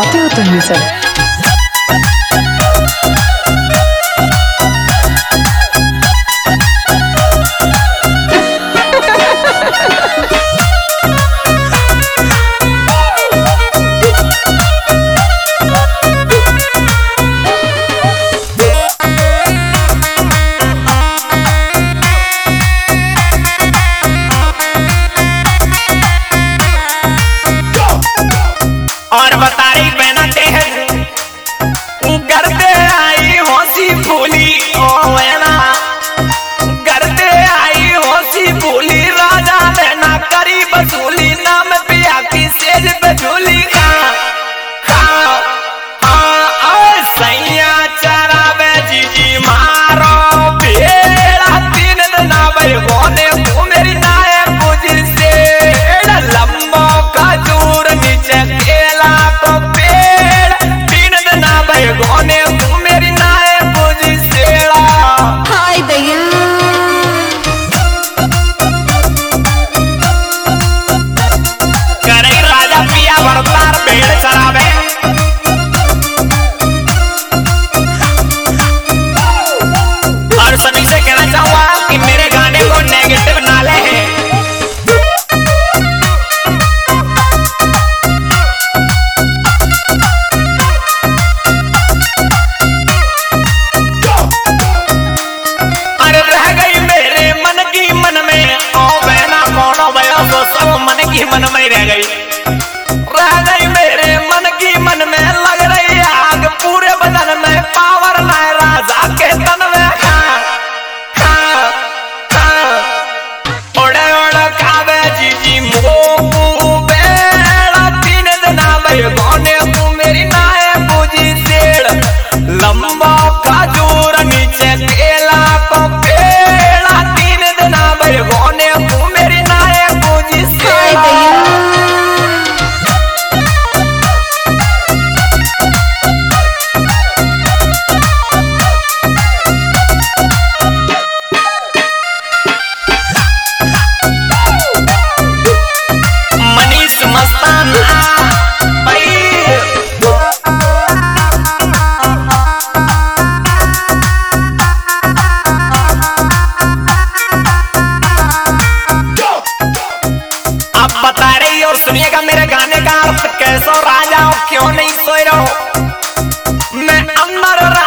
बताते हो तुम ये सब? और बता रही पहनाते हैं करते आई होशी फूली ओ वेना करते आई होशी फूली राजा लेना करी बसूली नाम पिया की सेज पे झूली सैया चरावे जी मारो भेड़ा तीन दिन आवे गोने तू मेरी नाय बुझ से लंबो खजूर नीचे केला को पेड़ तीन दिन आवे गोने तू मेरी नाय बुझ सेड़ा हाय दैया करे राजा पिया बरतार भेड़ चरावे और सभी से कहना चाहूंगा कि मेरे गाने को नेगेटिव ना ले अरे रह गई मेरे मन की मन में ओ बहना मोनो भयो तो सब मन की मन में रह गई मेरे मन की मन में लग रही आग पूरे बदन में पावर ना राजा के तन में ओड़े ओड़े खावे जी मुंह बेड़ा तीन दिन आवे गोने तू मेरी नाय बुझी सेड़ लंबा खजूर नीचे केला को पेड़ा तीन दिन आवे गोने तू मेरी नाय बुझी हाय सेड़ दैया मनीष मस्ताना भाई अब बता रही और सुनिएगा मेरे गाने का अर्थ कैसा राजा हो क्यों नहीं सोए रहो मैं अंदर